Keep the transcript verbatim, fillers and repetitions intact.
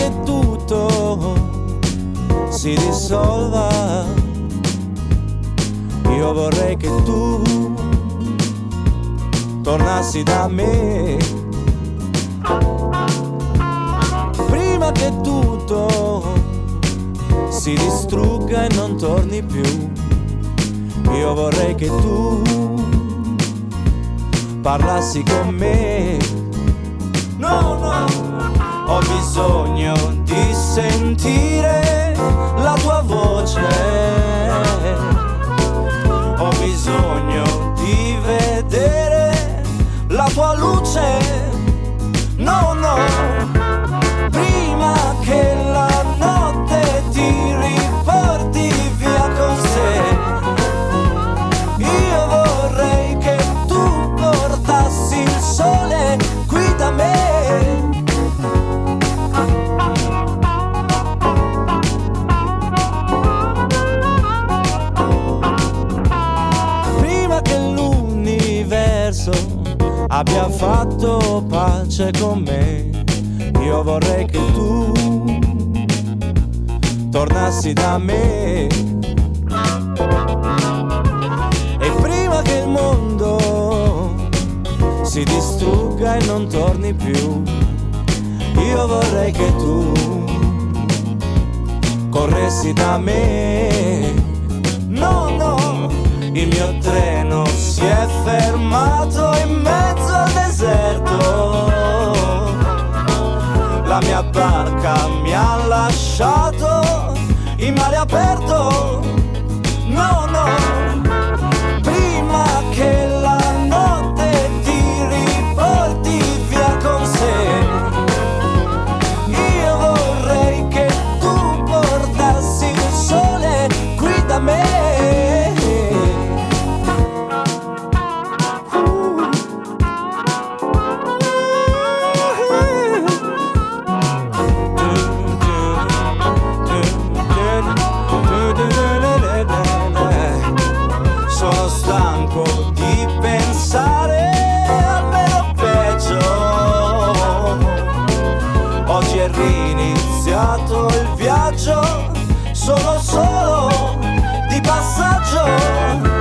che tutto si dissolva, io vorrei che tu tornassi da me, prima che tutto si distrugga e non torni più. Io vorrei che tu parlassi con me. No, no, ho bisogno di sentire la tua voce, ho bisogno di vedere la tua luce. No, no, prima che la notte ti riporti via con sé, io vorrei che tu portassi il sole qui da me. Prima che l'universo abbia fatto pace con me, io vorrei che tu tornassi da me. E prima che il mondo si distrugga e non torni più, io vorrei che tu corressi da me. No, no, il mio treno si è fermato in mezzo al deserto, la mia barca mi ha lasciato in mare aperto. No, no, prima che la notte ti riporti via con sé, io vorrei che tu portassi il sole qui da me. Sono stanco di pensare al meno peggio, oggi è riniziato il viaggio, sono solo di passaggio.